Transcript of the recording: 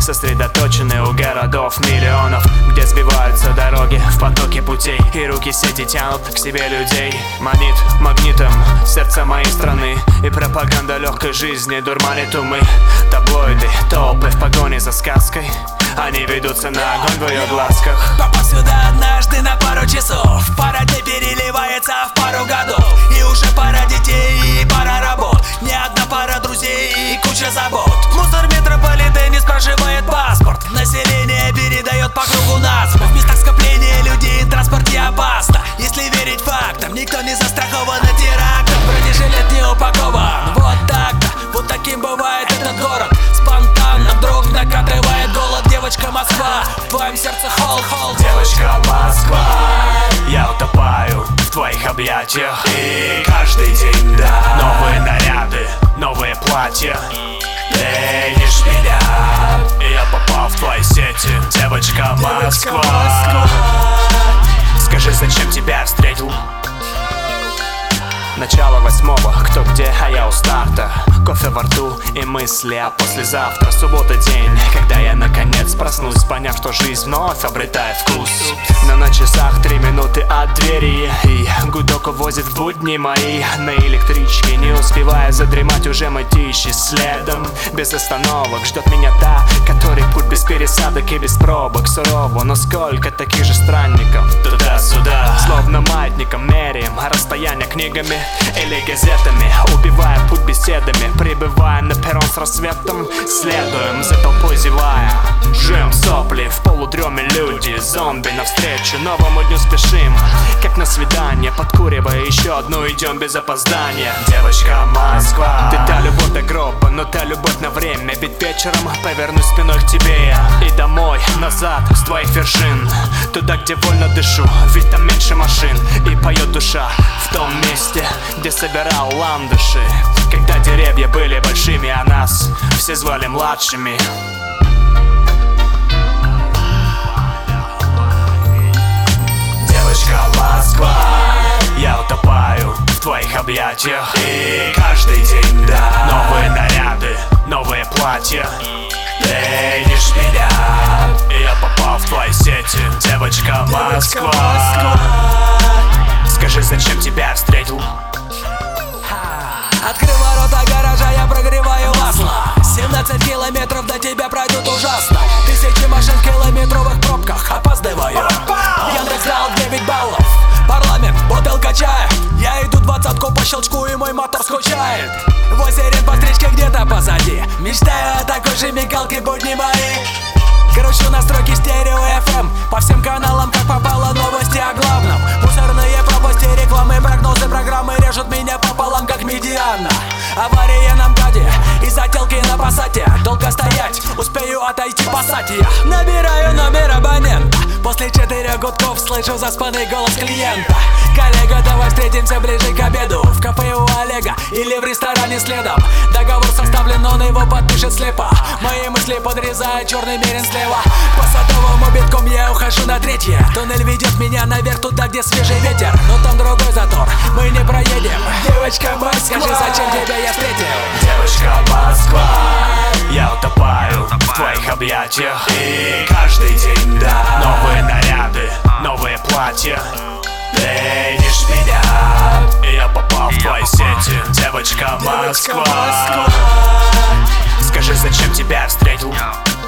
сосредоточены у городов миллионов, где сбиваются дороги в потоке путей, и руки сети тянут к себе людей. Манит магнитом сердца моей страны, и пропаганда легкой жизни дурманит умы. Таблоиды, толпы в погоне за сказкой, они ведутся на огонь в ее глазках. Попал сюда однажды на пару часов, пара дней переливается в пару годов, и уже пара детей и пара работ, не одна пара друзей и куча забот. Мусор в метрополитене спрашивает паспорт, население передает по кругу назв. В местах скопления людей в транспорте опасно, если верить фактам, никто не застрахован от терактов. Бронежилет не упакован, вот так-то, вот таким бывает этот город. Спонтанно вдруг накатывает голод. Девочка Москва, в твоем сердце холл. Девочка Москва, я утопаю в твоих объятиях, и каждый день, да, новые наряды, новые платья. Ленишь меня, и я попал в твои сети. Девочка Москва, скажи, зачем тебя встретил? Начало 8-го, кто где, а я у старта. Кофе во рту и мысли о послезавтра. Суббота день, когда я наконец проснусь, поняв, что жизнь вновь обретает вкус. Но на часах 3 минуты от двери, и гудок увозит в будни мои. На электричке, не успевая задремать, уже мытищи следом. Без остановок ждет меня та, который путь без пересадок и без пробок. Сурово, но сколько таких же странников туда-сюда, словно маятником меряем расстояние книгами или газетами, убивая путь беседами. Прибывая на перрон с рассветом, следуем за толпой зевая. Жуем сопли, в полудреме люди, зомби навстречу новому дню спешим, как на свидание, подкуривая еще одну, идем без опоздания. Девочка Москва, ты та любовь до гроба, но та любовь на время, ведь вечером повернусь спиной к тебе и домой, назад с твоих вершин, туда, где вольно дышу, ведь там меньше машин, и поет душа в том месте, где собирал ландыши, когда деревья были большими, а нас все звали младшими. Девочка Москва, я утопаю в твоих объятиях, и каждый день, да, новые наряды, новые платья. Ленишь меня, и я попал в твои сети. Девочка Москва, скажи, зачем тебя встретил? Открыв ворота гаража, я прогреваю масло. 17 километров до тебя пройдут ужасно. Тысячи машин в километровых пробках, опаздываю. Яндекс дал 9 баллов. Парламент, бутылка чая. Я иду 20-ку по щелчку, и мой мотор скучает. 8 по стричке где-то позади. Мечтаю о такой же мигалке, будни мои. Кручу настройки стерео FM по всем каналам, как попало, новости о главном. Мусорные пропасти, рекламы, прогнозы, программы режут меня пополам, как медиана. Авария на МКАДе и зателки на Пассате. Долго стоять, успею отойти пасать. Я набираю номер абонента. После 4 гудков слышу заспанный голос клиента. Коллега, давай встретимся ближе к обеду, в кафе у Олега или в ресторане следом. Договор составлен, он его подпишет слепо. Мои мысли подрезает черный мерин слева. По садовому битком я ухожу на 3-е. Туннель ведет меня наверх, туда, где свежий ветер. Но там другой затор, мы не проедем. Девочка Москва, скажи, зачем тебя я встретил? Девочка Москва, я утопаю в твоих объятиях, и каждый день, да, новые наряды, новые платья. Ленишь меня, и я попал в твои сети. Девочка Москва, скажи, зачем тебя встретил?